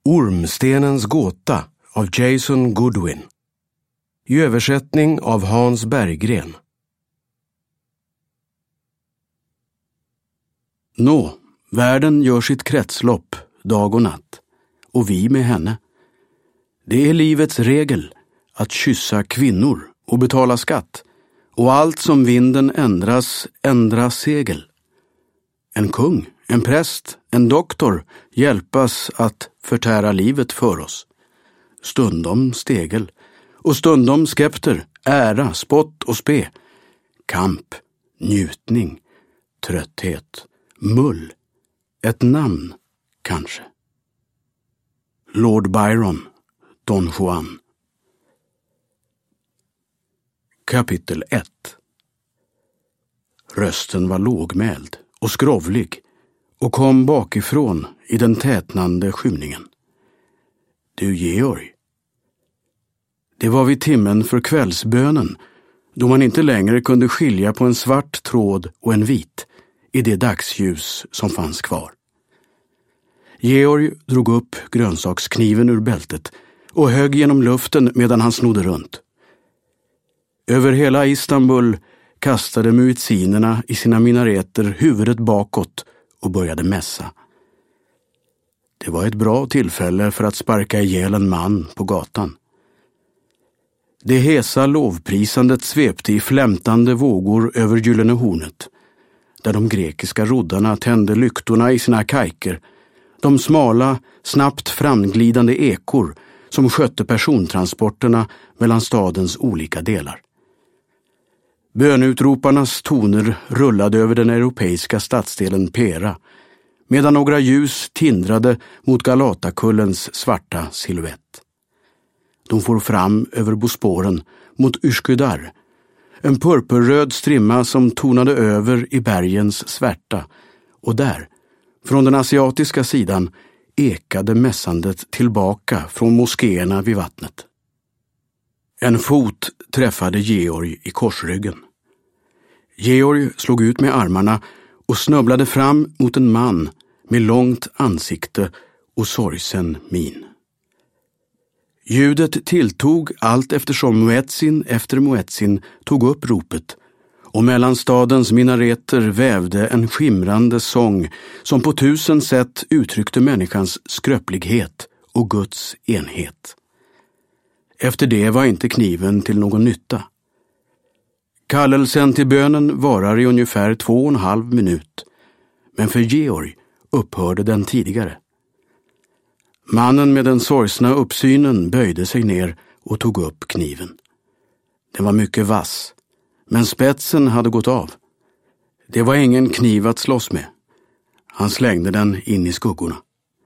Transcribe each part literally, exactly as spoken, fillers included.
Ormstenens gåta av Jason Goodwin. I översättning av Hans Berggren. Nå, världen gör sitt kretslopp dag och natt, och vi med henne. Det är livets regel att kyssa kvinnor och betala skatt, och allt som vinden ändras, ändra segel. En kung, en präst, en doktor hjälpas att förtära livet för oss. Stundom stegel, och stundom skepter, ära, spott och spe. Kamp, njutning, trötthet, mull, ett namn kanske. Lord Byron, Don Juan. Kapitel ett. Rösten var lågmäld och skrovlig och kom bakifrån i den tätnande skymningen. Du, Georg. Det var vid timmen för kvällsbönen, då man inte längre kunde skilja på en svart tråd och en vit i det dagsljus som fanns kvar. Georg drog upp grönsakskniven ur bältet och högg genom luften medan han snodde runt. Över hela Istanbul kastade muezzinerna i sina minareter huvudet bakåt och började mässa. Det var ett bra tillfälle för att sparka ihjäl en man på gatan. Det hesa lovprisandet svepte i flämtande vågor över Gyllene hornet, där de grekiska roddarna tände lyktorna i sina kajker, de smala, snabbt framglidande ekor som skötte persontransporterna mellan stadens olika delar. Bönutroparnas toner rullade över den europeiska stadsdelen Pera, medan några ljus tindrade mot Galatakullens svarta silhuett. De for fram över Bosporen mot Üsküdar, en purpurröd strimma som tonade över i bergens svärta, och där, från den asiatiska sidan, ekade mässandet tillbaka från moskéerna vid vattnet. En fot träffade Georg i korsryggen. Georg slog ut med armarna och snubblade fram mot en man med långt ansikte och sorgsen min. Ljudet tilltog allt eftersom muezzin efter muezzin tog upp ropet, och mellan stadens minareter vävde en skimrande sång som på tusen sätt uttryckte människans skröplighet och Guds enhet. Efter det var inte kniven till någon nytta. Kallelsen till bönen varar i ungefär två och en halv minut, men för Georg upphörde den tidigare. Mannen med den sorgsna uppsynen böjde sig ner och tog upp kniven. Den var mycket vass, men spetsen hade gått av. Det var ingen kniv att slåss med. Han slängde den in i skuggorna.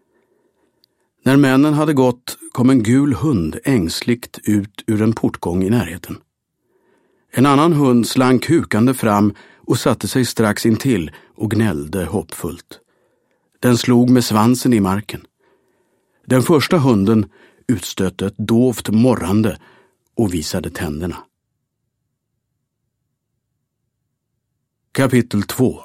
När männen hade gått kom en gul hund ängsligt ut ur en portgång i närheten. En annan hund slank hukande fram och satte sig strax intill och gnällde hoppfullt. Den slog med svansen i marken. Den första hunden utstötte ett dovt morrande och visade tänderna. Kapitel två.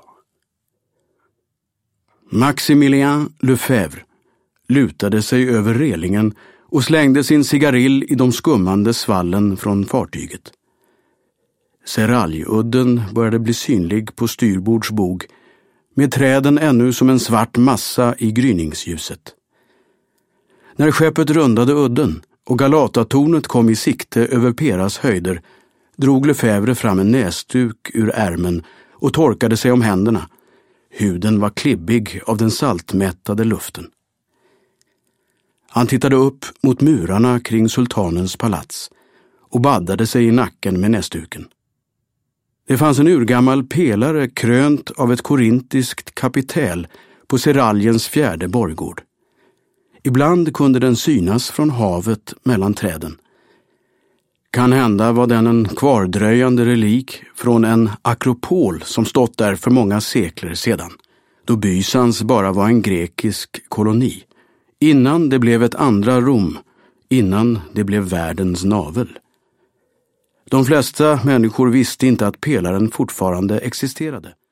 Maximilien Lefebvre lutade sig över relingen och slängde sin cigarill i de skummande svallen från fartyget. Seraljeudden började bli synlig på styrbords bog, med träden ännu som en svart massa i gryningsljuset. När skeppet rundade udden och Galatatornet kom i sikte över Peras höjder, drog Lefebvre fram en näsduk ur ärmen och torkade sig om händerna. Huden var klibbig av den saltmättade luften. Han tittade upp mot murarna kring sultanens palats och baddade sig i nacken med näsduken. Det fanns en urgammal pelare krönt av ett korintiskt kapitel på Seraljens fjärde borggård. Ibland kunde den synas från havet mellan träden. Kan hända var den en kvardröjande relik från en akropol som stått där för många sekler sedan, då Bysans bara var en grekisk koloni, innan det blev ett andra Rom, innan det blev världens navel. De flesta människor visste inte att pelaren fortfarande existerade.